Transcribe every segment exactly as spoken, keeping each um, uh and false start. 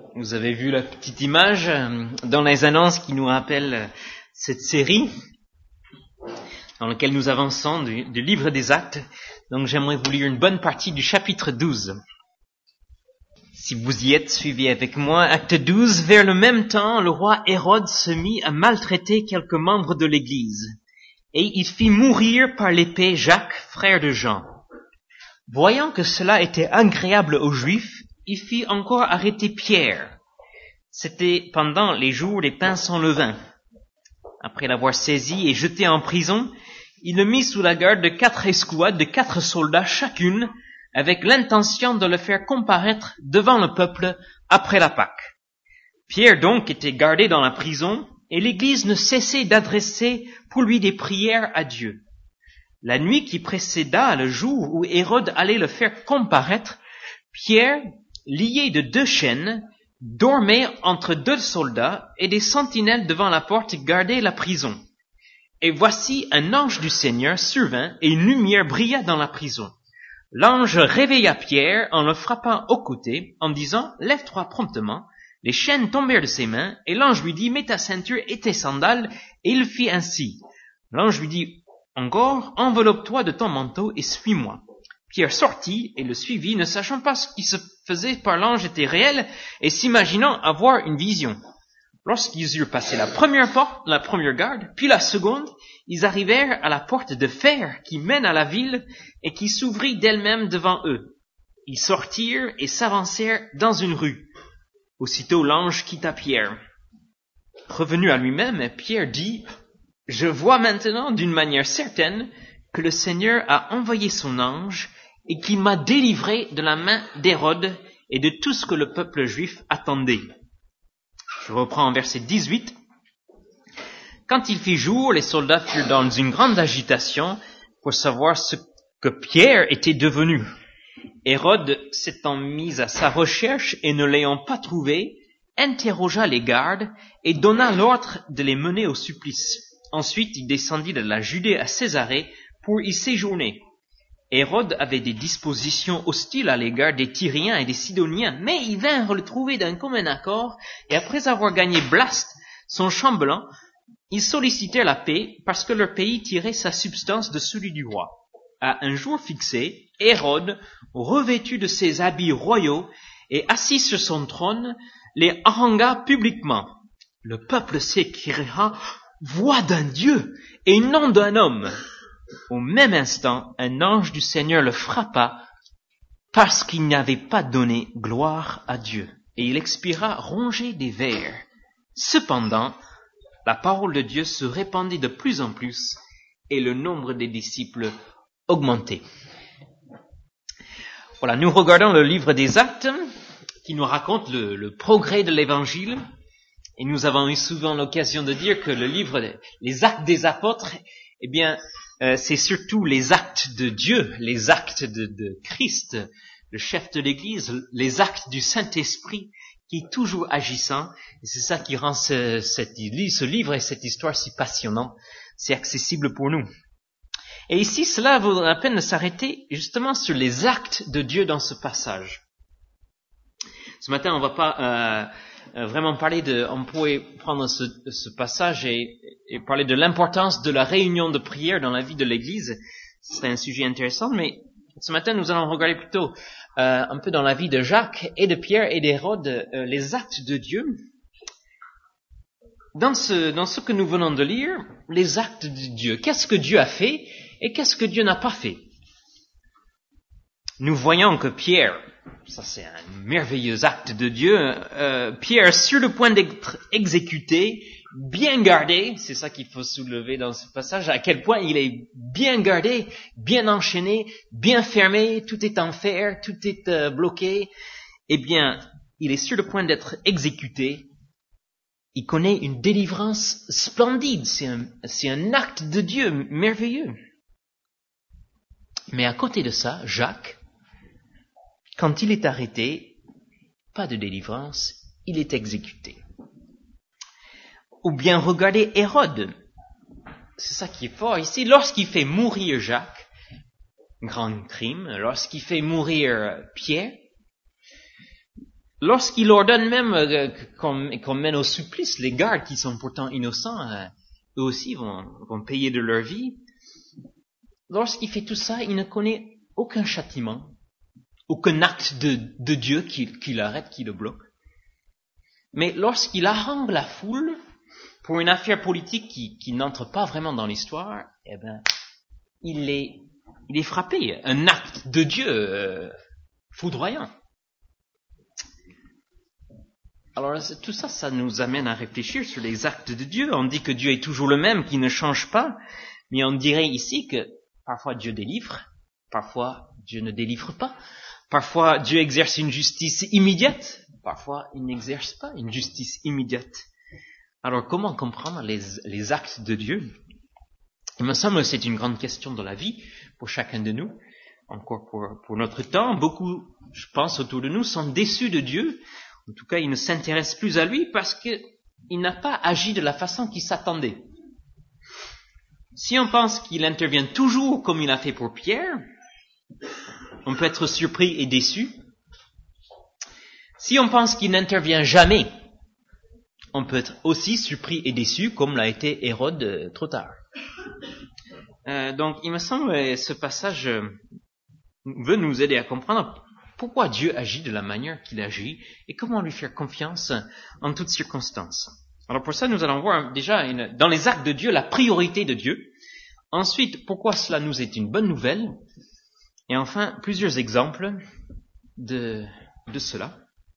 Vous avez vu la petite image dans les annonces qui nous rappelle cette série dans laquelle nous avançons du, du livre des Actes. Donc j'aimerais vous lire une bonne partie du chapitre douze. Si vous y êtes, suivez avec moi. Acte douze. Vers le même temps, le roi Hérode se mit à maltraiter quelques membres de l'Église, et il fit mourir par l'épée Jacques, frère de Jean. Voyant que cela était agréable aux Juifs, il fit encore arrêter Pierre. C'était pendant les jours des pains sans levain. Après l'avoir saisi et jeté en prison, il le mit sous la garde de quatre escouades de quatre soldats chacune, avec l'intention de le faire comparaître devant le peuple après la Pâque. Pierre donc était gardé dans la prison, et l'Église ne cessait d'adresser pour lui des prières à Dieu. La nuit qui précéda le jour où Hérode allait le faire comparaître, Pierre, lié de deux chaînes, dormait entre deux soldats, et des sentinelles devant la porte gardaient la prison. Et voici un ange du Seigneur survint, et une lumière brilla dans la prison. L'ange réveilla Pierre en le frappant au côté, en disant « Lève-toi promptement ». Les chaînes tombèrent de ses mains, et l'ange lui dit « Mets ta ceinture et tes sandales », et il fit ainsi. L'ange lui dit encore « Enveloppe-toi de ton manteau et suis-moi ». Pierre sortit et le suivit, ne sachant pas ce qui se faisait par l'ange était réel, et s'imaginant avoir une vision. Lorsqu'ils eurent passé la première porte, la première garde, puis la seconde, ils arrivèrent à la porte de fer qui mène à la ville et qui s'ouvrit d'elle-même devant eux. Ils sortirent et s'avancèrent dans une rue. Aussitôt l'ange quitta Pierre. Revenu à lui-même, Pierre dit « Je vois maintenant d'une manière certaine que le Seigneur a envoyé son ange et qu'il m'a délivré de la main d'Hérode et de tout ce que le peuple juif attendait. » Je reprends en verset dix-huit. Quand il fit jour, les soldats furent dans une grande agitation pour savoir ce que Pierre était devenu. Hérode, s'étant mis à sa recherche et ne l'ayant pas trouvé, interrogea les gardes et donna l'ordre de les mener au supplice. Ensuite, il descendit de la Judée à Césarée pour y séjourner. Hérode avait des dispositions hostiles à l'égard des Tyriens et des Sidoniens, mais ils vinrent le trouver d'un commun accord, et après avoir gagné Blaste, son chambellan, ils sollicitèrent la paix parce que leur pays tirait sa substance de celui du roi. À un jour fixé, Hérode, revêtu de ses habits royaux et assis sur son trône, les harangua publiquement. Le peuple s'écria « Voix d'un Dieu et non d'un homme !» Au même instant, un ange du Seigneur le frappa parce qu'il n'avait pas donné gloire à Dieu, et il expira rongé des vers. Cependant, la parole de Dieu se répandit de plus en plus, et le nombre des disciples augmentait. Voilà, nous regardons le livre des Actes, qui nous raconte le, le progrès de l'Évangile, et nous avons eu souvent l'occasion de dire que le livre, les Actes des Apôtres, eh bien, Euh, c'est surtout les actes de Dieu, les actes de, de Christ, le chef de l'Église, les actes du Saint-Esprit qui est toujours agissant. Et c'est ça qui rend ce, cette, ce livre et cette histoire si passionnant, si accessible pour nous. Et ici, cela vaut la peine de s'arrêter justement sur les actes de Dieu dans ce passage. Ce matin, on va pas euh, vraiment parler de... On pourrait prendre ce, ce passage et, et parler de l'importance de la réunion de prière dans la vie de l'Église. C'est un sujet intéressant, mais ce matin, nous allons regarder plutôt euh, un peu dans la vie de Jacques et de Pierre et d'Hérode, euh, les actes de Dieu. Dans ce, dans ce que nous venons de lire, les actes de Dieu. Qu'est-ce que Dieu a fait et qu'est-ce que Dieu n'a pas fait? Nous voyons que Pierre, ça c'est un merveilleux acte de Dieu, euh, Pierre sur le point d'être exécuté, bien gardé, c'est ça qu'il faut soulever dans ce passage, à quel point il est bien gardé, bien enchaîné, bien fermé, tout est en fer, tout est euh, bloqué. Eh bien, il est sur le point d'être exécuté. Il connaît une délivrance splendide, c'est un, c'est un acte de Dieu merveilleux. Mais à côté de ça, Jacques, quand il est arrêté, pas de délivrance, il est exécuté. Ou bien regardez Hérode. C'est ça qui est fort ici. Lorsqu'il fait mourir Jacques, grand crime, lorsqu'il fait mourir Pierre, lorsqu'il ordonne même euh, qu'on, qu'on mène au supplice les gardes qui sont pourtant innocents, euh, eux aussi vont, vont payer de leur vie. Lorsqu'il fait tout ça, il ne connaît aucun châtiment, aucun acte de, de Dieu qui, qui l'arrête, qui le bloque. Mais lorsqu'il harangue la foule pour une affaire politique qui, qui n'entre pas vraiment dans l'histoire, eh ben, il est, il est frappé. Un acte de Dieu euh, foudroyant. Alors tout ça, ça nous amène à réfléchir sur les actes de Dieu. On dit que Dieu est toujours le même, qu'il ne change pas, mais on dirait ici que parfois Dieu délivre, parfois Dieu ne délivre pas, parfois Dieu exerce une justice immédiate, parfois il n'exerce pas une justice immédiate. Alors comment comprendre les, les actes de Dieu? Il me semble que c'est une grande question de la vie pour chacun de nous, encore pour, pour notre temps. Beaucoup, je pense, autour de nous sont déçus de Dieu. En tout cas, ils ne s'intéressent plus à lui parce qu'il n'a pas agi de la façon qu'ils s'attendaient. Si on pense qu'il intervient toujours comme il a fait pour Pierre, on peut être surpris et déçu. Si on pense qu'il n'intervient jamais, on peut être aussi surpris et déçu, comme l'a été Hérode euh, trop tard. Euh, donc, il me semble que ce passage euh, veut nous aider à comprendre pourquoi Dieu agit de la manière qu'il agit et comment lui faire confiance en toutes circonstances. Alors pour ça, nous allons voir déjà une, dans les actes de Dieu la priorité de Dieu. Ensuite, pourquoi cela nous est une bonne nouvelle. Et enfin, plusieurs exemples de, de cela.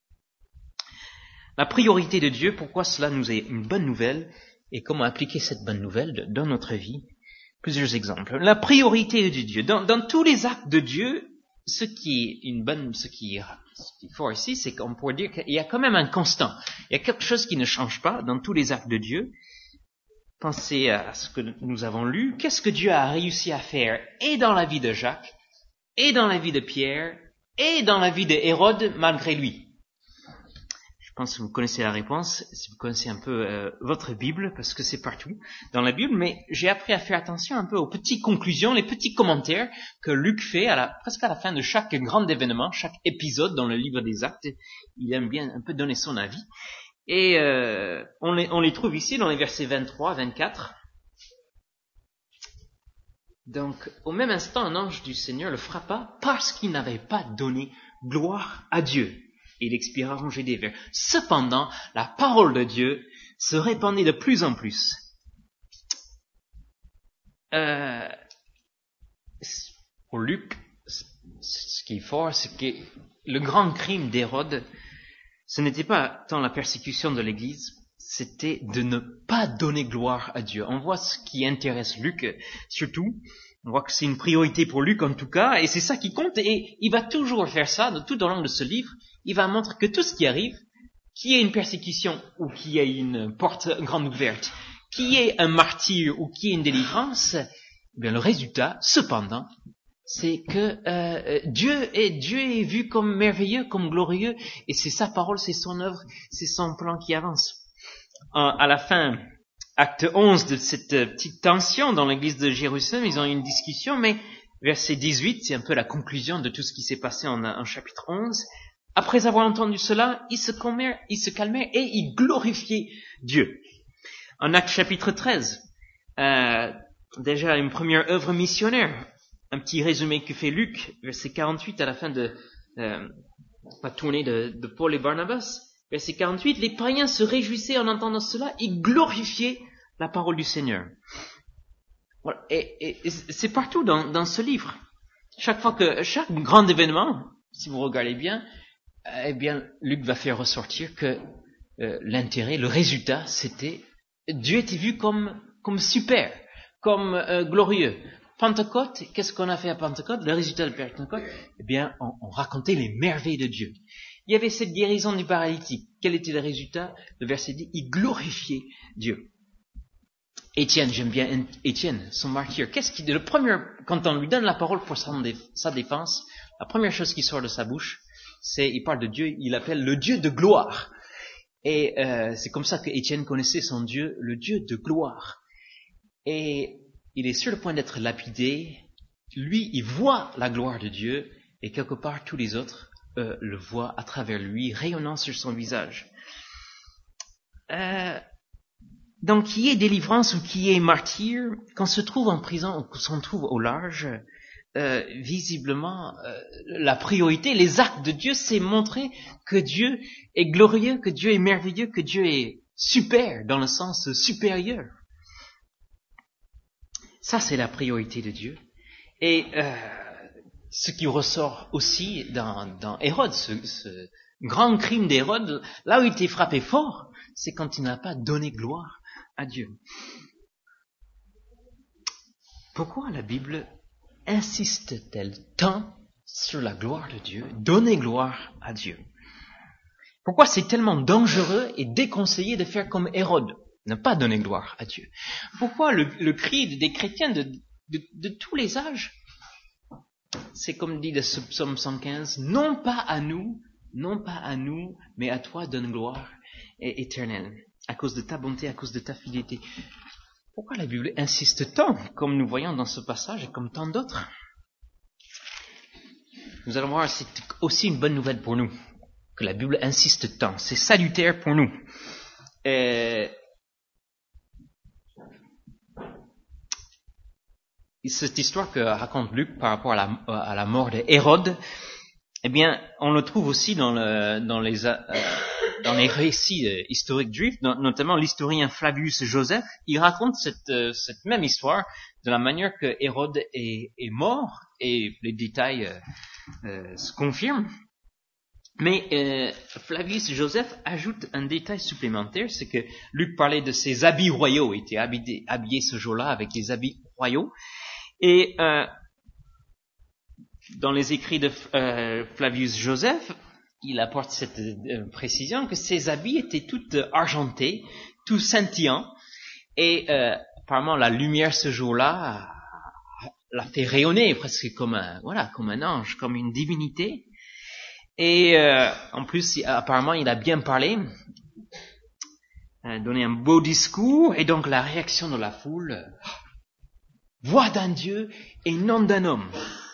La priorité de Dieu, pourquoi cela nous est une bonne nouvelle et comment appliquer cette bonne nouvelle dans notre vie. Plusieurs exemples. La priorité de Dieu. Dans, dans tous les actes de Dieu, ce qui est une bonne, ce qui est, ce qui est fort ici, c'est qu'on pourrait dire qu'il y a quand même un constant. Il y a quelque chose qui ne change pas dans tous les actes de Dieu. Pensez à ce que nous avons lu. Qu'est-ce que Dieu a réussi à faire et dans la vie de Jacques, et dans la vie de Pierre, et dans la vie de Hérode malgré lui? Je pense que vous connaissez la réponse, si vous connaissez un peu euh, votre Bible, parce que c'est partout dans la Bible, mais j'ai appris à faire attention un peu aux petites conclusions, les petits commentaires que Luc fait à la, presque à la fin de chaque grand événement, chaque épisode dans le livre des Actes. Il aime bien un peu donner son avis. Et euh, on, les, on les trouve ici dans les versets vingt-trois, vingt-quatre. Donc, au même instant, un ange du Seigneur le frappa parce qu'il n'avait pas donné gloire à Dieu. Et il expira rongé des vers. Cependant, la parole de Dieu se répandait de plus en plus. Euh, pour Luc, ce qui est fort, c'est que le grand crime d'Hérode, ce n'était pas tant la persécution de l'Église, c'était de ne pas donner gloire à Dieu. On voit ce qui intéresse Luc, surtout. On voit que c'est une priorité pour Luc en tout cas, et c'est ça qui compte, et il va toujours faire ça tout au long de ce livre. Il va montrer que tout ce qui arrive, qu'il y ait une persécution ou qu'il y ait une porte grande ouverte, qu'il y ait un martyr ou qu'il y ait une délivrance, eh bien le résultat, cependant, c'est que euh, Dieu est Dieu est vu comme merveilleux, comme glorieux, et c'est sa parole, c'est son œuvre, c'est son plan qui avance. En, à la fin, acte onze de cette petite tension dans l'église de Jérusalem, ils ont eu une discussion, mais verset dix-huit, c'est un peu la conclusion de tout ce qui s'est passé en, en chapitre onze. Après avoir entendu cela, ils se calmèrent, ils se calmèrent et ils glorifiaient Dieu. En acte chapitre treize, euh, déjà une première œuvre missionnaire. Un petit résumé que fait Luc, verset quarante-huit à la fin de euh, la tournée de, de Paul et Barnabas. Verset quarante-huit, les païens se réjouissaient en entendant cela, ils glorifiaient la parole du Seigneur. Voilà. Et, et, et c'est partout dans, dans ce livre. Chaque fois que, chaque grand événement, si vous regardez bien, eh bien, Luc va faire ressortir que euh, l'intérêt, le résultat, c'était Dieu était vu comme comme super, comme euh, glorieux. Pentecôte, qu'est-ce qu'on a fait à Pentecôte? Le résultat de Pentecôte, eh bien, on, on racontait les merveilles de Dieu. Il y avait cette guérison du paralytique. Quel était le résultat? Le verset dit, il glorifiait Dieu. Étienne, j'aime bien Étienne, son martyr. Qu'est-ce qu'il dit? Le premier, quand on lui donne la parole pour sa défense, la première chose qui sort de sa bouche, c'est, il parle de Dieu, il appelle le Dieu de gloire. Et euh, c'est comme ça que Étienne connaissait son Dieu, le Dieu de gloire. Et il est sur le point d'être lapidé. Lui, il voit la gloire de Dieu, et quelque part, tous les autres euh, le voit à travers lui, rayonnant sur son visage. Euh, donc, qui est délivrance ou qui est martyr, qu'on se trouve en prison ou qu'on se trouve au large, euh, visiblement, euh, la priorité, les actes de Dieu, c'est montrer que Dieu est glorieux, que Dieu est merveilleux, que Dieu est super, dans le sens supérieur. Ça, c'est la priorité de Dieu. Et euh, ce qui ressort aussi dans, dans Hérode, ce, ce grand crime d'Hérode, là où il était frappé fort, c'est quand il n'a pas donné gloire à Dieu. Pourquoi la Bible insiste-t-elle tant sur la gloire de Dieu, donner gloire à Dieu? Pourquoi c'est tellement dangereux et déconseillé de faire comme Hérode, ne pas donner gloire à Dieu? Pourquoi le, le cri des chrétiens de, de, de tous les âges, c'est comme dit le psaume cent quinze, non pas à nous, non pas à nous, mais à toi donne gloire éternelle, à cause de ta bonté, à cause de ta fidélité. Pourquoi la Bible insiste tant, comme nous voyons dans ce passage et comme tant d'autres? Nous allons voir, c'est aussi une bonne nouvelle pour nous, que la Bible insiste tant. C'est salutaire pour nous. Euh, cette histoire que raconte Luc par rapport à la, à la mort d'Hérode, eh bien, on le trouve aussi dans, le, dans, les, euh, dans les récits euh, historiques juifs, dans, notamment l'historien Flavius Joseph. Il raconte cette, euh, cette même histoire de la manière que Hérode est, est mort, et les détails euh, euh, se confirment. Mais euh, Flavius Joseph ajoute un détail supplémentaire, c'est que Luc parlait de ses habits royaux, il était habillé, habillé ce jour-là avec des habits royaux, et euh, dans les écrits de euh, Flavius Joseph, il apporte cette euh, précision que ses habits étaient tout euh, argentés, tout scintillants, et euh, apparemment la lumière ce jour-là l'a fait rayonner presque comme un, voilà, comme un ange, comme une divinité. Et euh, en plus, apparemment, il a bien parlé, euh, donné un beau discours, et donc la réaction de la foule, euh, voix d'un Dieu et non d'un homme.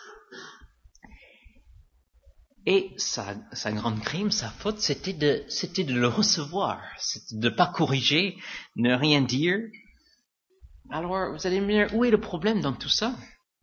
Et sa, sa grande crime, sa faute, c'était de, c'était de le recevoir, c'était de ne pas corriger, ne rien dire. Alors, vous allez me dire, où est le problème dans tout ça?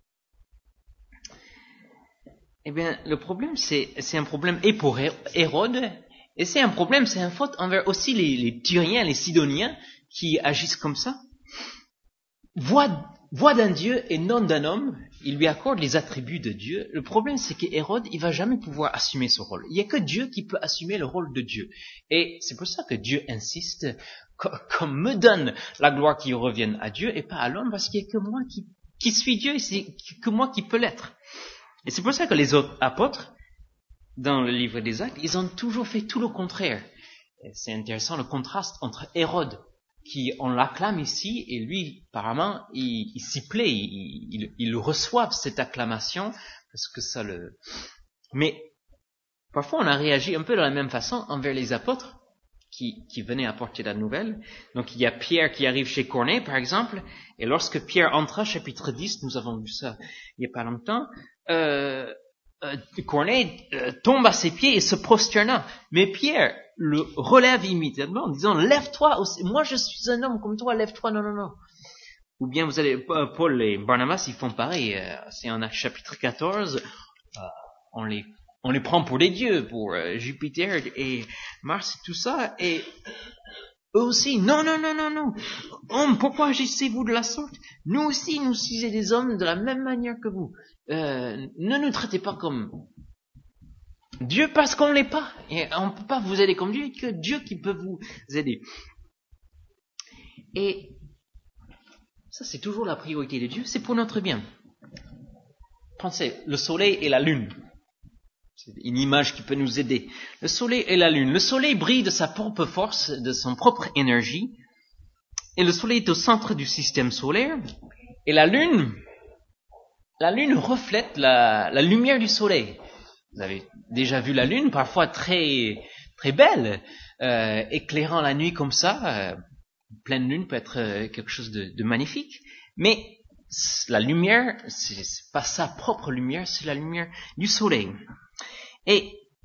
Eh bien, le problème, c'est, c'est un problème et pour Hérode, et c'est un problème, c'est une faute envers aussi les, les Tyriens, les Sidoniens, qui agissent comme ça. Voix, voix d'un Dieu et non d'un homme, il lui accorde les attributs de Dieu. Le problème, c'est qu'Hérode, il va jamais pouvoir assumer ce rôle. Il n'y a que Dieu qui peut assumer le rôle de Dieu. Et c'est pour ça que Dieu insiste, qu'on me donne la gloire qui revienne à Dieu et pas à l'homme, parce qu'il n'y a que moi qui, qui suis Dieu et c'est que moi qui peux l'être. Et c'est pour ça que les autres apôtres, dans le livre des Actes, ils ont toujours fait tout le contraire. Et c'est intéressant le contraste entre Hérode, qui on l'acclame ici, et lui, apparemment, il, il s'y plaît, il, il, il reçoit cette acclamation, parce que ça le... Mais parfois on a réagi un peu de la même façon envers les apôtres, qui, qui venaient apporter la nouvelle. Donc il y a Pierre qui arrive chez Corneille, par exemple, et lorsque Pierre entra, chapitre dix, nous avons vu ça il n'y a pas longtemps, euh, euh, Corneille euh, tombe à ses pieds et se prosterna. Mais Pierre le relève immédiatement en disant, lève-toi aussi, moi je suis un homme comme toi, lève-toi, non, non, non. Ou bien vous allez, Paul et Barnabas, ils font pareil, euh, c'est en chapitre quatorze, euh, on les On les prend pour des dieux, pour euh, Jupiter et Mars et tout ça, et eux aussi, non, non, non, non, non. Hommes, pourquoi agissez-vous de la sorte? Nous aussi, nous sommes des hommes de la même manière que vous. Euh, ne nous traitez pas comme Dieu parce qu'on ne l'est pas. Et on ne peut pas vous aider comme Dieu, il n'y a que Dieu qui peut vous aider. Et ça, c'est toujours la priorité de Dieu, c'est pour notre bien. Pensez, le soleil et la lune. C'est une image qui peut nous aider. Le soleil et la lune. Le soleil brille de sa propre force, de son propre énergie. Et le soleil est au centre du système solaire. Et la lune, la lune reflète la, la lumière du soleil. Vous avez déjà vu la lune, parfois très, très belle, euh, éclairant la nuit comme ça. Euh, pleine lune peut être euh, quelque chose de, de magnifique. Mais la lumière, c'est, c'est pas sa propre lumière, c'est la lumière du soleil. Et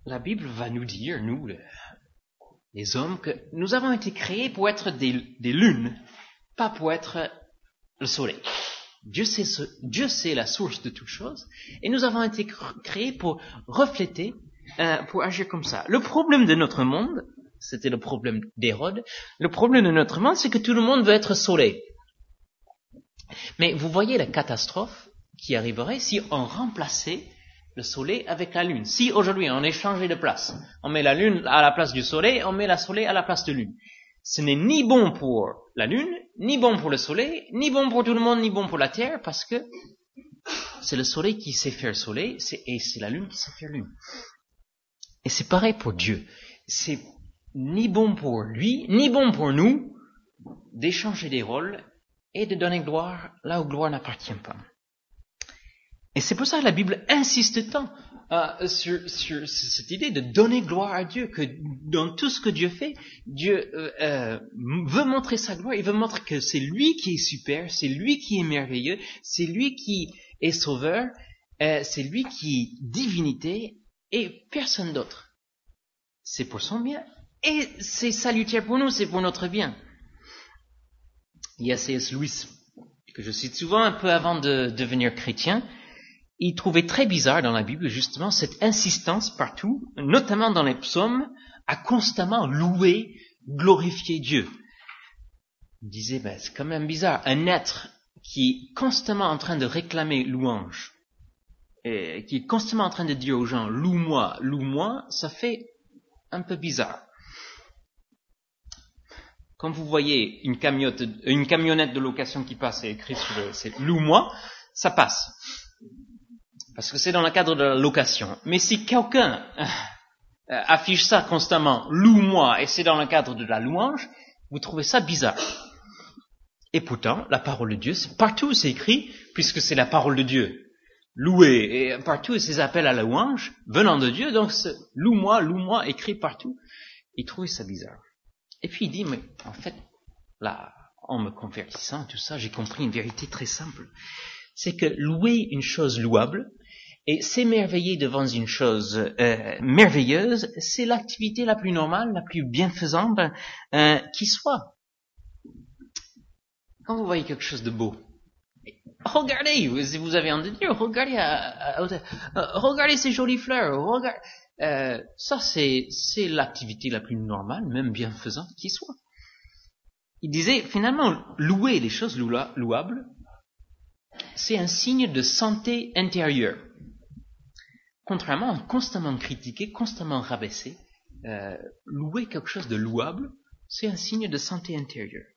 la Bible va nous dire, nous, les hommes, que nous avons été créés pour être des, des lunes, pas pour être le soleil. Dieu sait, ce, Dieu sait la source de toutes choses, et nous avons été créés pour refléter, euh, pour agir comme ça. Le problème de notre monde, c'était le problème d'Hérode, le problème de notre monde, c'est que tout le monde veut être soleil. Mais vous voyez la catastrophe qui arriverait si on remplaçait le soleil avec la lune. Si aujourd'hui on échangeait de place, on met la lune à la place du soleil, on met la soleil à la place de lune. Ce n'est ni bon pour la lune, ni bon pour le soleil, ni bon pour tout le monde, ni bon pour la terre, parce que c'est le soleil qui sait faire soleil, c'est, et c'est la lune qui sait faire lune. Et c'est pareil pour Dieu. C'est ni bon pour lui, ni bon pour nous, d'échanger des rôles et de donner gloire là où gloire n'appartient pas. Et c'est pour ça que la Bible insiste tant euh, sur, sur cette idée de donner gloire à Dieu, que dans tout ce que Dieu fait, Dieu euh, euh, veut montrer sa gloire, il veut montrer que c'est lui qui est super, c'est lui qui est merveilleux, c'est lui qui est sauveur, euh, c'est lui qui est divinité et personne d'autre. C'est pour son bien et c'est salutaire pour nous, c'est pour notre bien. Il y a C S Lewis, que je cite souvent un peu avant de devenir chrétien. Il trouvait très bizarre dans la Bible, justement, cette insistance partout, notamment dans les psaumes, à constamment louer, glorifier Dieu. Il disait, ben, c'est quand même bizarre, un être qui est constamment en train de réclamer louange, et qui est constamment en train de dire aux gens, loue-moi, loue-moi, ça fait un peu bizarre. Quand vous voyez une camionnette, une camionnette de location qui passe et écrit sur le, c'est loue-moi, ça passe. Parce que c'est dans le cadre de la location. Mais si quelqu'un euh, affiche ça constamment, loue-moi, et c'est dans le cadre de la louange, vous trouvez ça bizarre. Et pourtant, la parole de Dieu, c'est partout c'est écrit, puisque c'est la parole de Dieu. Louer, et partout ces appels à la louange, venant de Dieu, donc c'est loue-moi, loue-moi, écrit partout. Il trouvait ça bizarre. Et puis il dit, mais en fait, là, en me convertissant, tout ça, j'ai compris une vérité très simple. C'est que louer une chose louable, et s'émerveiller devant une chose euh, merveilleuse, c'est l'activité la plus normale, la plus bienfaisante euh, qui soit. Quand vous voyez quelque chose de beau, regardez, si vous avez envie de dire, regardez, à, à, à, regardez ces jolies fleurs, regardez, euh, ça c'est, c'est l'activité la plus normale, même bienfaisante qui soit. Il disait, finalement, louer les choses louables, c'est un signe de santé intérieure. Contrairement à constamment critiquer, constamment rabaisser, euh, louer quelque chose de louable, c'est un signe de santé intérieure.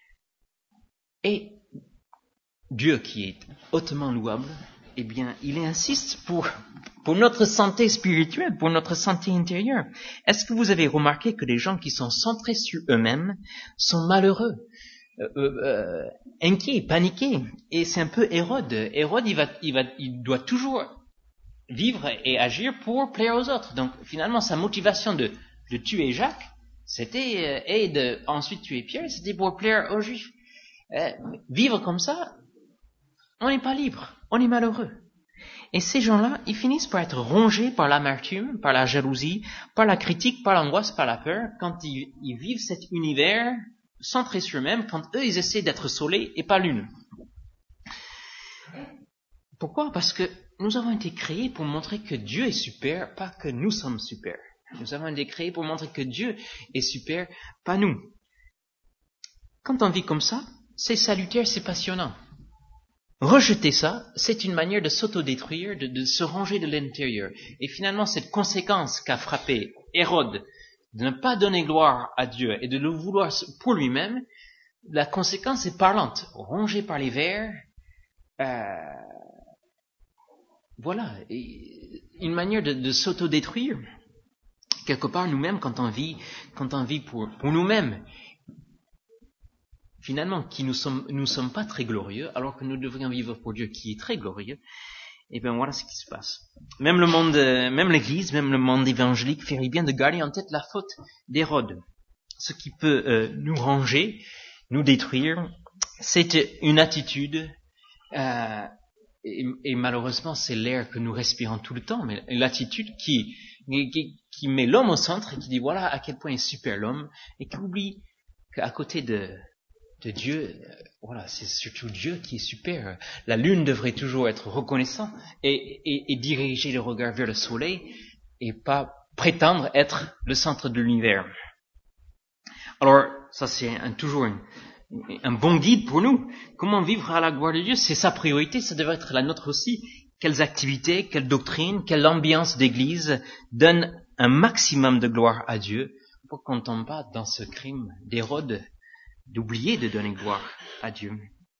Et Dieu qui est hautement louable, eh bien, il insiste pour, pour notre santé spirituelle, pour notre santé intérieure. Est-ce que vous avez remarqué que les gens qui sont centrés sur eux-mêmes sont malheureux, euh, euh, inquiets, paniqués? Et c'est un peu Hérode. Hérode, il va, il va, il doit toujours vivre et agir pour plaire aux autres. Donc, finalement, sa motivation de, de tuer Jacques, c'était, euh, et de ensuite tuer Pierre, c'était pour plaire aux Juifs. Euh, vivre comme ça, on n'est pas libre, on est malheureux. Et ces gens-là, ils finissent par être rongés par l'amertume, par la jalousie, par la critique, par l'angoisse, par la peur, quand ils, ils vivent cet univers centré sur eux-mêmes, quand eux, ils essaient d'être soleil et pas lune. Pourquoi? Parce que nous avons été créés pour montrer que Dieu est super, pas que nous sommes super. Nous avons été créés pour montrer que Dieu est super, pas nous. Quand on vit comme ça, c'est salutaire, c'est passionnant. Rejeter ça, c'est une manière de s'autodétruire, de, de se ranger de l'intérieur. Et finalement, cette conséquence qu'a frappé Hérode, de ne pas donner gloire à Dieu et de le vouloir pour lui-même, la conséquence est parlante. Rongé par les vers, euh, voilà, et une manière de, de s'autodétruire. Quelque part, nous-mêmes, quand on vit, quand on vit pour, pour nous-mêmes, finalement, qui nous sommes, nous sommes pas très glorieux, alors que nous devrions vivre pour Dieu qui est très glorieux, et bien voilà ce qui se passe. Même le monde, même l'Église, même le monde évangélique ferait bien de garder en tête la faute d'Hérode. Ce qui peut euh, nous ranger, nous détruire, c'est une attitude, euh, et, et malheureusement c'est l'air que nous respirons tout le temps, mais l'attitude qui, qui, qui met l'homme au centre et qui dit voilà à quel point est super l'homme, et qui oublie qu'à côté de, de Dieu, euh, voilà, c'est surtout Dieu qui est super. La lune devrait toujours être reconnaissant et, et, et diriger le regard vers le soleil et pas prétendre être le centre de l'univers. Alors, ça c'est un, toujours un, un bon guide pour nous. Comment vivre à la gloire de Dieu? C'est sa priorité, ça devrait être la nôtre aussi. Quelles activités, quelle doctrine, quelle ambiance d'église donne un maximum de gloire à Dieu pour qu'on ne tombe pas dans ce crime d'Hérode d'oublier de donner gloire à Dieu.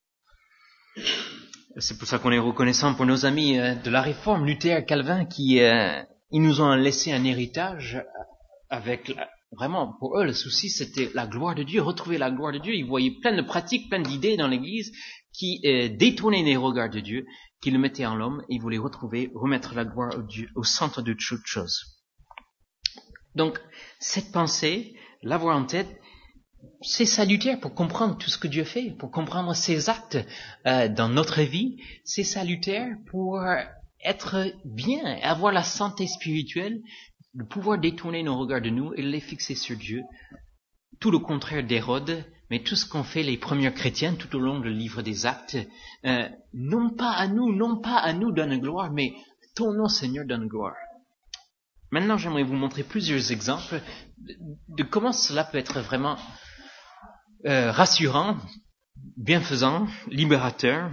C'est pour ça qu'on est reconnaissant pour nos amis de la Réforme, Luther, Calvin, qui euh, ils nous ont laissé un héritage avec, la, vraiment, pour eux, le souci, c'était la gloire de Dieu, retrouver la gloire de Dieu. Ils voyaient plein de pratiques, plein d'idées dans l'Église qui euh, détournaient les regards de Dieu, qui le mettaient en l'homme, et ils voulaient retrouver, remettre la gloire au, Dieu, au centre de toute chose. Donc, cette pensée, l'avoir en tête, c'est salutaire pour comprendre tout ce que Dieu fait, pour comprendre ses actes euh, dans notre vie. C'est salutaire pour être bien, avoir la santé spirituelle, de pouvoir détourner nos regards de nous et les fixer sur Dieu. Tout le contraire d'Hérode, mais tout ce qu'ont fait les premiers chrétiens tout au long du livre des Actes, euh, non pas à nous, non pas à nous donne gloire, mais ton nom Seigneur donne gloire. Maintenant, j'aimerais vous montrer plusieurs exemples de, de comment cela peut être vraiment euh, rassurant, bienfaisant, libérateur,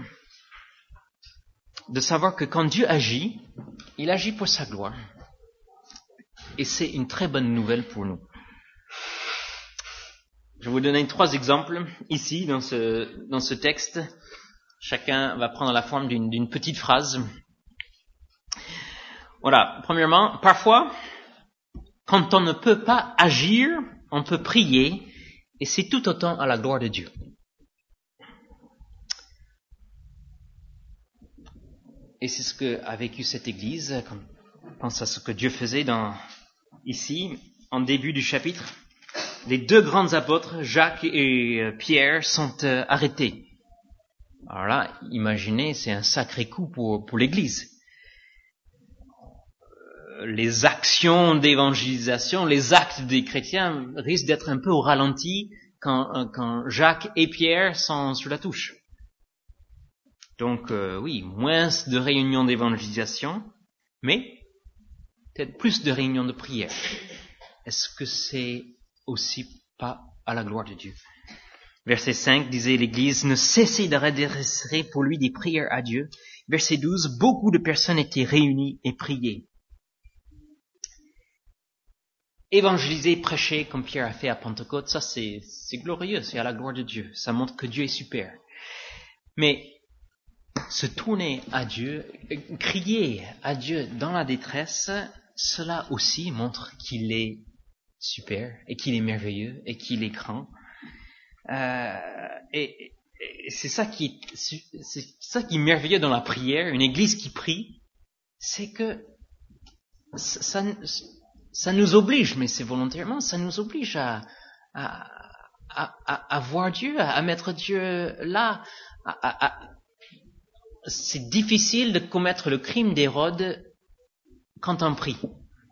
de savoir que quand Dieu agit, il agit pour sa gloire. Et c'est une très bonne nouvelle pour nous. Je vais vous donner trois exemples ici dans ce, dans ce texte. Chacun va prendre la forme d'une, d'une petite phrase. Voilà. Premièrement, parfois, quand on ne peut pas agir, on peut prier, et c'est tout autant à la gloire de Dieu. Et c'est ce que a vécu cette Église, quand on pense à ce que Dieu faisait dans, ici, en début du chapitre. Les deux grands apôtres, Jacques et Pierre, sont euh, arrêtés. Alors là, imaginez, c'est un sacré coup pour, pour l'Église. Les actions d'évangélisation, les actes des chrétiens risquent d'être un peu au ralenti quand, quand Jacques et Pierre sont sur la touche. Donc euh, oui, moins de réunions d'évangélisation, mais peut-être plus de réunions de prière. Est-ce que c'est aussi pas à la gloire de Dieu? Verset cinq disait l'Église, ne cessez de redresser pour lui des prières à Dieu. Verset douze, beaucoup de personnes étaient réunies et priaient. Évangéliser, prêcher comme Pierre a fait à Pentecôte, ça c'est, c'est glorieux, c'est à la gloire de Dieu. Ça montre que Dieu est super. Mais se tourner à Dieu, crier à Dieu dans la détresse, cela aussi montre qu'il est super et qu'il est merveilleux et qu'il est grand. Euh, et, et c'est ça qui est, c'est ça qui est merveilleux dans la prière. Une église qui prie, c'est que ça, ça nous oblige, mais c'est volontairement, ça nous oblige à, à, à, à, à voir Dieu, à mettre Dieu là. À, à, à, c'est difficile de commettre le crime d'Hérode quand on prie.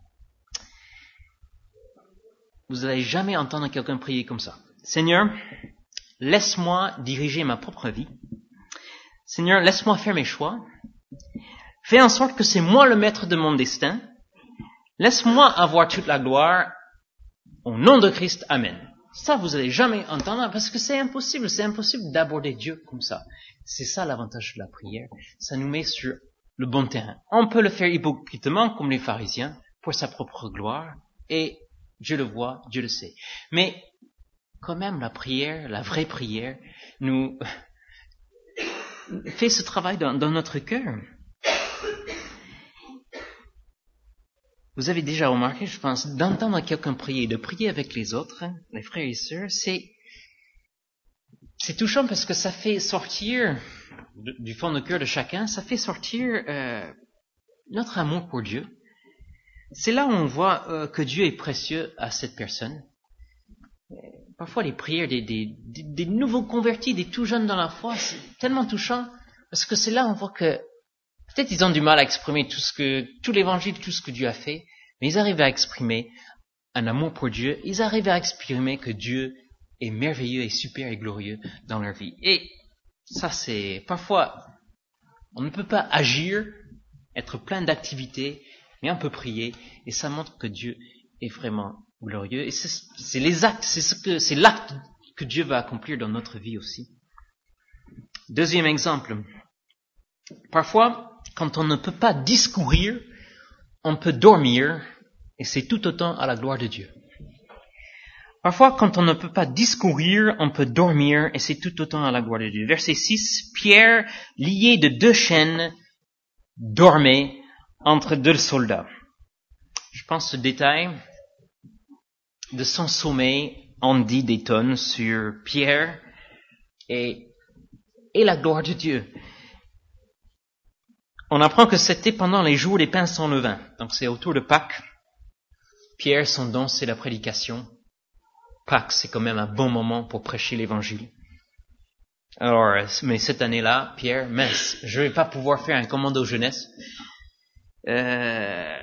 Vous n'allez jamais entendre quelqu'un prier comme ça. Seigneur, laisse-moi diriger ma propre vie. Seigneur, laisse-moi faire mes choix. Fais en sorte que c'est moi le maître de mon destin. Laisse-moi avoir toute la gloire. Au nom de Christ, Amen. Ça, vous n'allez jamais entendre parce que c'est impossible. C'est impossible d'aborder Dieu comme ça. C'est ça l'avantage de la prière. Ça nous met sur le bon terrain. On peut le faire hypocritement comme les pharisiens pour sa propre gloire et Dieu le voit, Dieu le sait. Mais quand même, la prière, la vraie prière, nous fait ce travail dans, dans notre cœur. Vous avez déjà remarqué, je pense, d'entendre quelqu'un prier, de prier avec les autres, les frères et sœurs, c'est c'est touchant parce que ça fait sortir du fond de cœur de chacun, ça fait sortir euh, notre amour pour Dieu. C'est là où on voit euh, que Dieu est précieux à cette personne. Parfois, les prières des, des, des, des nouveaux convertis, des tout jeunes dans la foi, c'est tellement touchant parce que c'est là où on voit que peut-être ils ont du mal à exprimer tout ce que, tout l'évangile, tout ce que Dieu a fait, mais ils arrivent à exprimer un amour pour Dieu, ils arrivent à exprimer que Dieu est merveilleux et super et glorieux dans leur vie. Et ça, c'est parfois, on ne peut pas agir, être plein d'activités, mais on peut prier, et ça montre que Dieu est vraiment glorieux. Et c'est, c'est les actes, c'est ce que, c'est l'acte que Dieu va accomplir dans notre vie aussi. Deuxième exemple. Parfois, quand on ne peut pas discourir, on peut dormir, et c'est tout autant à la gloire de Dieu. Parfois, quand on ne peut pas discourir, on peut dormir, et c'est tout autant à la gloire de Dieu. Verset six, Pierre, lié de deux chaînes, dormait entre deux soldats. Je pense que ce détail de son sommeil en dit des tonnes sur Pierre et, et la gloire de Dieu. On apprend que c'était pendant les jours des pains sans levain. Donc c'est autour de Pâques. Pierre, son don, c'est la prédication. Pâques, c'est quand même un bon moment pour prêcher l'évangile. Alors, mais cette année-là, Pierre, mince, je vais pas pouvoir faire un commando jeunesse. Euh,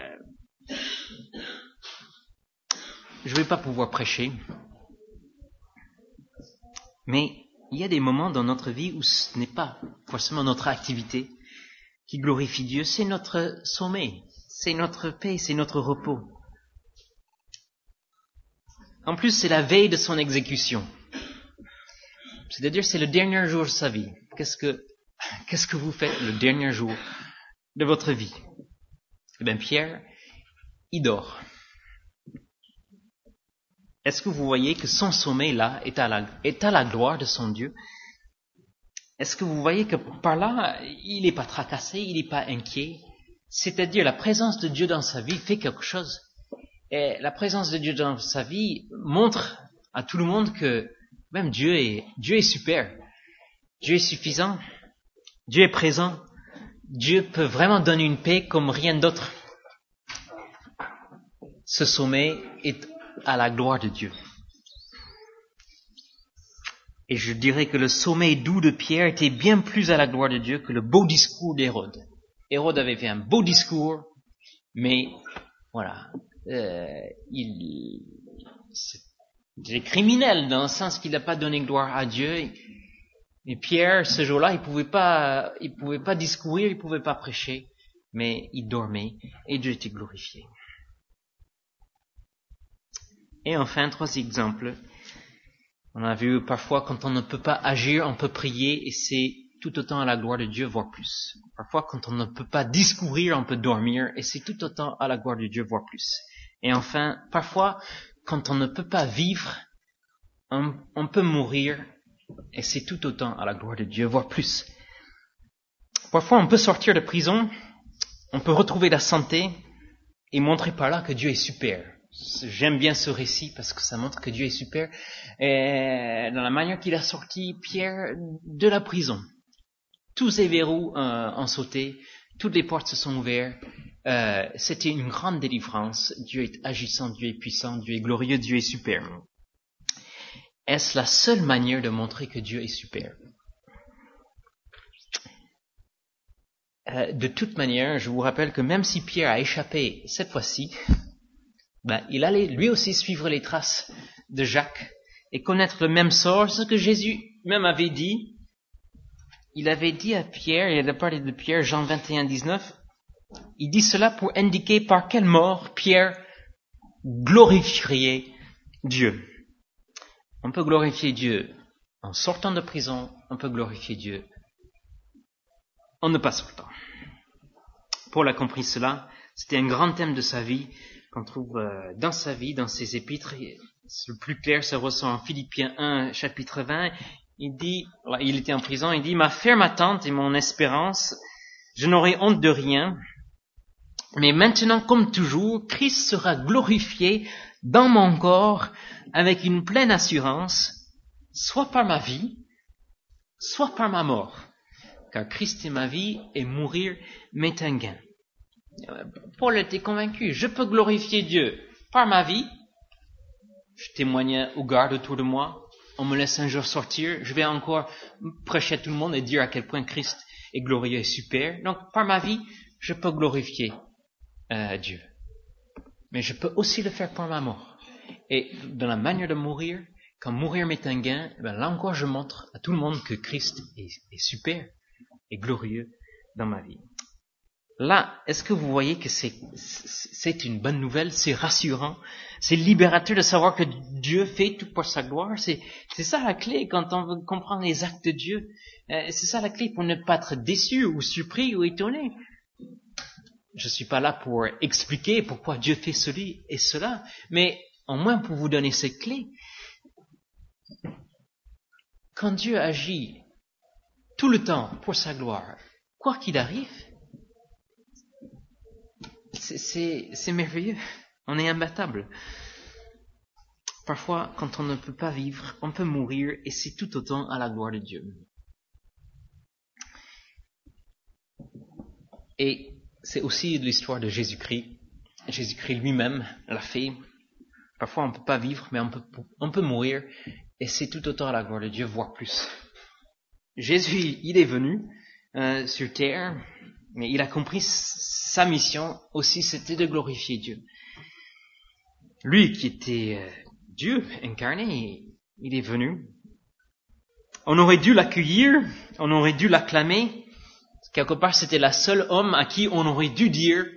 je vais pas pouvoir prêcher. Mais il y a des moments dans notre vie où ce n'est pas forcément notre activité qui glorifie Dieu, c'est notre sommeil, c'est notre paix, c'est notre repos. En plus, c'est la veille de son exécution. C'est-à-dire, c'est le dernier jour de sa vie. Qu'est-ce que, qu'est-ce que vous faites le dernier jour de votre vie? Eh bien, Pierre, il dort. Est-ce que vous voyez que son sommeil là est à la, est à la gloire de son Dieu? Est-ce que vous voyez que par là, il n'est pas tracassé, il n'est pas inquiet? C'est-à-dire, la présence de Dieu dans sa vie fait quelque chose. Et la présence de Dieu dans sa vie montre à tout le monde que même Dieu est, Dieu est super. Dieu est suffisant. Dieu est présent. Dieu peut vraiment donner une paix comme rien d'autre. Ce sommeil est à la gloire de Dieu. Et je dirais que le sommeil doux de Pierre était bien plus à la gloire de Dieu que le beau discours d'Hérode. Hérode avait fait un beau discours, mais voilà, euh, il c'est criminel dans le sens qu'il n'a pas donné gloire à Dieu. Et Pierre, ce jour-là, il pouvait pas, il pouvait pas discourir, il pouvait pas prêcher, mais il dormait et Dieu était glorifié. Et enfin, trois exemples. On a vu parfois quand on ne peut pas agir, on peut prier et c'est tout autant à la gloire de Dieu, voire plus. Parfois quand on ne peut pas discourir, on peut dormir et c'est tout autant à la gloire de Dieu, voire plus. Et enfin, parfois quand on ne peut pas vivre, on, on peut mourir et c'est tout autant à la gloire de Dieu, voire plus. Parfois on peut sortir de prison, on peut retrouver la santé et montrer par là que Dieu est super. J'aime bien ce récit parce que ça montre que Dieu est super. Et dans la manière qu'il a sorti Pierre de la prison, tous ses verrous euh, ont sauté, toutes les portes se sont ouvertes. Euh, c'était une grande délivrance. Dieu est agissant, Dieu est puissant, Dieu est glorieux, Dieu est super. Est-ce la seule manière de montrer que Dieu est super? euh, De toute manière, je vous rappelle que même si Pierre a échappé cette fois-ci, ben, il allait lui aussi suivre les traces de Jacques et connaître le même sort, ce que Jésus même avait dit. Il avait dit à Pierre, il a parlé de Pierre, Jean vingt et un, dix-neuf, il dit cela pour indiquer par quelle mort Pierre glorifierait Dieu. On peut glorifier Dieu en sortant de prison, on peut glorifier Dieu en ne pas sortant. Paul a compris cela, c'était un grand thème de sa vie, qu'on trouve dans sa vie, dans ses épîtres. Le plus clair se ressent en Philippiens un, chapitre vingt. Il dit, il était en prison, il dit, ma ferme attente et mon espérance, je n'aurai honte de rien, mais maintenant, comme toujours, Christ sera glorifié dans mon corps avec une pleine assurance, soit par ma vie, soit par ma mort. Car Christ est ma vie et mourir m'est un gain. Paul était convaincu, je peux glorifier Dieu par ma vie. Je témoignais aux gardes autour de moi. On me laisse un jour sortir. Je vais encore prêcher à tout le monde et dire à quel point Christ est glorieux et super. Donc, par ma vie, je peux glorifier euh, Dieu. mais je peux aussi le faire pour ma mort. Et dans la manière de mourir, quand mourir m'est un gain, ben là encore je montre à tout le monde que Christ est, est super et glorieux dans ma vie. Là, est-ce que vous voyez que c'est, c'est une bonne nouvelle, c'est rassurant, c'est libérateur de savoir que Dieu fait tout pour sa gloire. C'est, c'est ça la clé quand on veut comprendre les actes de Dieu. Euh, c'est ça la clé pour ne pas être déçu ou surpris ou étonné. Je suis pas là pour expliquer pourquoi Dieu fait ceci et cela, mais au moins pour vous donner ces clés. Quand Dieu agit tout le temps pour sa gloire, quoi qu'il arrive, c'est, c'est, c'est merveilleux. On est imbattable. Parfois, quand on ne peut pas vivre, on peut mourir et c'est tout autant à la gloire de Dieu. Et c'est aussi l'histoire de Jésus-Christ. Jésus-Christ lui-même l'a fait. Parfois, on ne peut pas vivre, mais on peut, on peut mourir et c'est tout autant à la gloire de Dieu, voire plus. Jésus, il est venu euh, sur terre, mais il a compris sa mission aussi, c'était de glorifier Dieu. Lui qui était euh, Dieu incarné, il est venu. On aurait dû l'accueillir, on aurait dû l'acclamer. Quelque part, c'était la seule homme à qui on aurait dû dire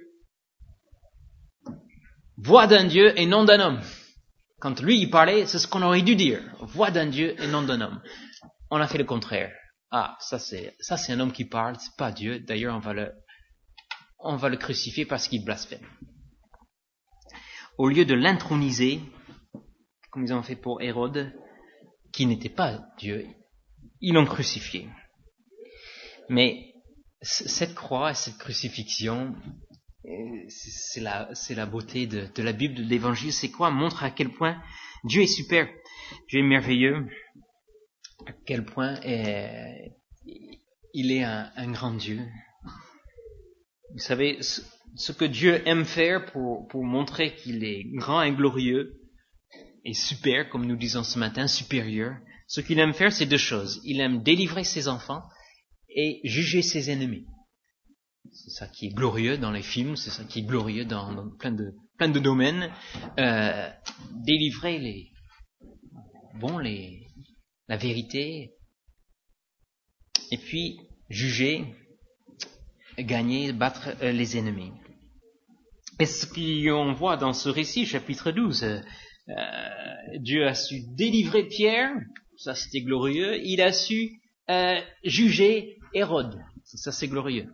voix d'un Dieu et non d'un homme. Quand lui, il parlait, c'est ce qu'on aurait dû dire. Voix d'un Dieu et non d'un homme. On a fait le contraire. Ah, ça c'est, ça c'est un homme qui parle, c'est pas Dieu. D'ailleurs, on va le, on va le crucifier parce qu'il blasphème. Au lieu de l'introniser, comme ils ont fait pour Hérode, qui n'était pas Dieu, ils l'ont crucifié. Mais cette croix, cette crucifixion, c'est la, c'est la beauté de, de la Bible, de l'Évangile. C'est quoi? Montre à quel point Dieu est super, Dieu est merveilleux, à quel point est, il est un, un grand Dieu. Vous savez, ce, ce que Dieu aime faire pour, pour montrer qu'il est grand et glorieux et super, comme nous disons ce matin, supérieur, ce qu'il aime faire, c'est deux choses. Il aime délivrer ses enfants et juger ses ennemis. C'est ça qui est glorieux dans les films, c'est ça qui est glorieux dans, dans plein de plein de domaines. Euh, délivrer les bon les la vérité et puis juger, gagner, battre euh, les ennemis. Et ce qu'on voit dans ce récit, chapitre douze, euh, Dieu a su délivrer Pierre, ça c'était glorieux. Il a su euh, juger Hérode, ça c'est glorieux.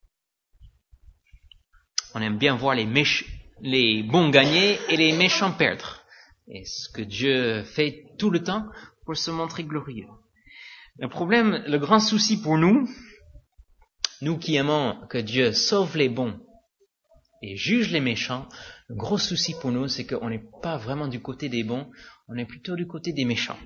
On aime bien voir les, méch- les bons gagner et les méchants perdre. Et ce que Dieu fait tout le temps pour se montrer glorieux. Le problème, le grand souci pour nous, nous qui aimons que Dieu sauve les bons et juge les méchants, le gros souci pour nous, c'est qu'on n'est pas vraiment du côté des bons, on est plutôt du côté des méchants.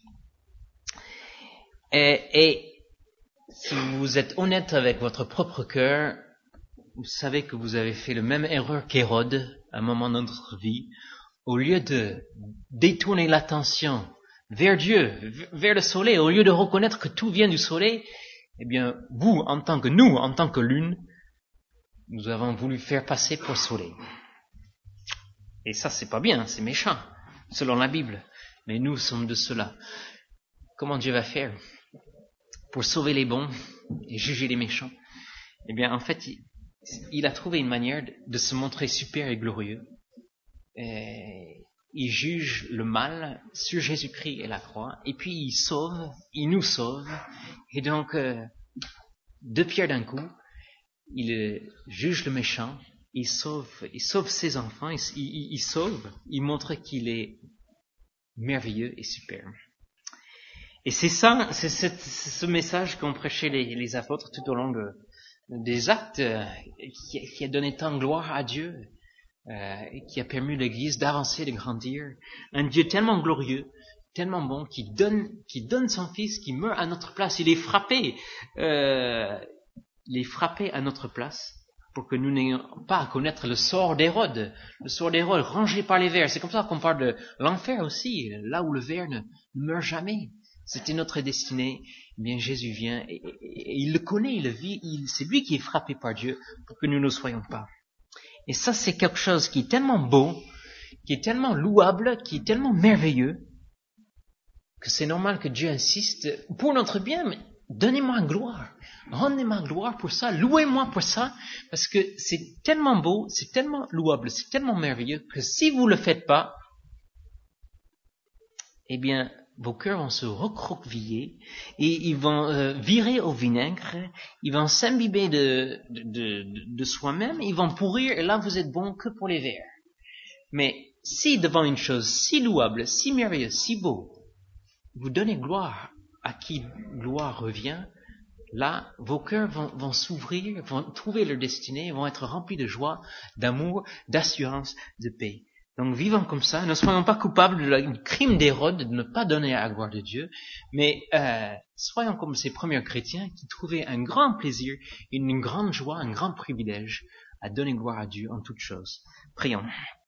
Et, et si vous êtes honnête avec votre propre cœur, vous savez que vous avez fait la même erreur qu'Hérode à un moment de notre vie. Au lieu de détourner l'attention vers Dieu, vers le soleil, au lieu de reconnaître que tout vient du soleil, eh bien, vous, en tant que nous, en tant que lune, nous avons voulu faire passer pour le soleil. Et ça, c'est pas bien, c'est méchant, selon la Bible. Mais nous sommes de cela. Comment Dieu va faire pour sauver les bons et juger les méchants? Eh bien, en fait, il, il a trouvé une manière de se montrer super et glorieux. Et il juge le mal sur Jésus-Christ et la croix, et puis il sauve, il nous sauve. Et donc, euh, deux pierres d'un coup, il euh, juge le méchant, il sauve, il sauve ses enfants, il, il, il sauve, il montre qu'il est merveilleux et super. Et c'est ça, c'est, cette, c'est ce message qu'ont prêché les, les apôtres tout au long de, des actes, euh, qui, qui a donné tant de gloire à Dieu, euh, et qui a permis l'Église d'avancer, de grandir. Un Dieu tellement glorieux, tellement bon, qui donne, qui donne son Fils, qui meurt à notre place. Il est frappé, euh, il est frappé à notre place, pour que nous n'ayons pas à connaître le sort d'Hérode, le sort d'Hérode rangé par les vers. C'est comme ça qu'on parle de l'enfer aussi, là où le ver ne, ne meurt jamais. C'était notre destinée. Eh bien, Jésus vient et, et, et il le connaît, il le vit. Il, c'est lui qui est frappé par Dieu pour que nous ne soyons pas. Et ça, c'est quelque chose qui est tellement beau, qui est tellement louable, qui est tellement merveilleux, que c'est normal que Dieu insiste pour notre bien, mais donnez-moi gloire. Rendez-moi gloire pour ça, louez-moi pour ça, parce que c'est tellement beau, c'est tellement louable, c'est tellement merveilleux, que si vous le faites pas, eh bien, vos cœurs vont se recroqueviller et ils vont euh, virer au vinaigre, ils vont s'imbiber de, de, de, de soi-même, ils vont pourrir et là vous êtes bon que pour les vers. Mais si devant une chose si louable, si merveilleuse, si beau, vous donnez gloire à qui gloire revient, là vos cœurs vont, vont s'ouvrir, vont trouver leur destinée, vont être remplis de joie, d'amour, d'assurance, de paix. Donc vivons comme ça, ne soyons pas coupables du crime d'Hérode de ne pas donner à la gloire de Dieu, mais euh, soyons comme ces premiers chrétiens qui trouvaient un grand plaisir, une grande joie, un grand privilège à donner gloire à Dieu en toutes choses. Prions.